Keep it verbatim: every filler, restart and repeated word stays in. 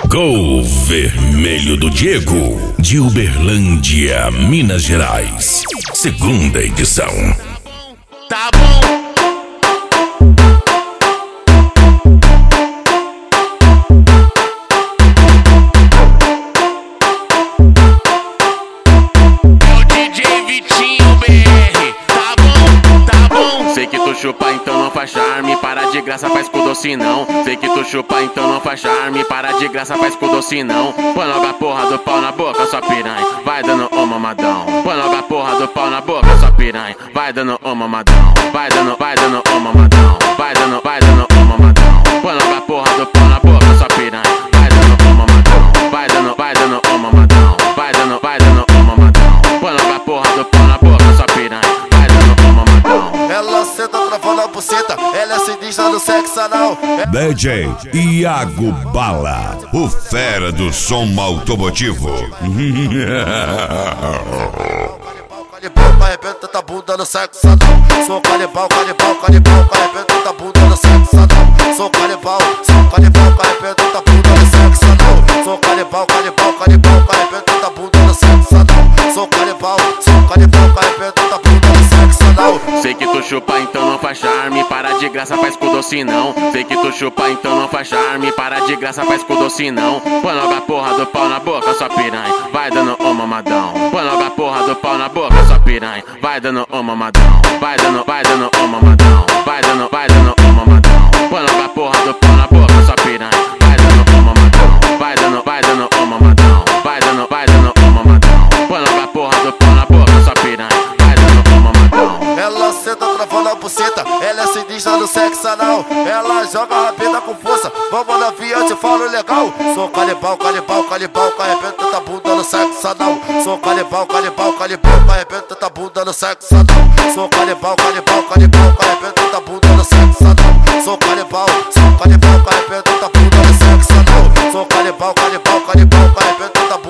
Gol Vermelho do Diego, de Uberlândia, Minas Gerais. Segunda edição. Tá bom. Chupa, então não faz charme, para de graça, faz com doce não. Sei que tu chupa, então não faz charme, para de graça, faz com doce não. Põe logo a porra do pau na boca, sua piranha, vai dando um mamadão. Põe logo a porra do pau na boca, sua piranha, vai dando um mamadão. Vai dando, vai dando um mamadão. Vai dando, vai dando um mamadão. Põe logo a porra do pau na boca, sua piranha, vai dando um mamadão. Vai dando, vai dando um mamadão. Vai dando, vai dando um mamadão. Põe logo a porra do pau na boca, sua piranha, vai dando um mamadão. Ela senta travando a buceta, ela é sinistra no sexo anal. D J Iago Bala, o fera do som automotivo. Canibal, arrebenta tua bunda no sexo anal. Sou canibal, canibal, canibal, arrebenta tua bunda no sexo anal. Sou canibal, sou canibal, arrebenta tua bunda no sexo anal. Sou canibal, canibal, canibal, arrebenta tua bunda no sexo anal. Sou canibal, sou canibal, arrebenta tua bunda no sexo anal. Sei que tu chupa, então não faz charme, para de graça, faz com doce não. Sei que tu chupa, então não faz charme, para de graça, faz com doce não. Põe logo a porra do pau na boca, sua piranha, vai dando um mamadão. Põe logo a porra do pau na boca, sua piranha, vai dando um mamadão. Vai dando, vai dando um mamadão. Vai dando, vai dando um mamadão. Põe logo a porra do pau na boca, sua piranha, vai dando um mamadão. Vai dando, vai dando um mamadão. Vai dando, vai dando um mamadão. Põe logo a porra do pau na boca, sua piranha, vai dando um mamadão. Ela senta travando a buceta, ela é sinistra no sexo anal. Ela joga a rabeta com força, vamos na via, eu te falo legal. Sou canibal, canibal, canibal, arrebenta tua bunda no sexo anal. Sou canibal, canibal, canibal, arrebenta tua bunda no sexo anal. Sou canibal, canibal, canibal, arrebenta tua bunda no sexo anal. Sou canibal, sou canibal, arrebenta tua bunda no sexo anal. Sou canibal, canibal, canibal, arrebenta tua bunda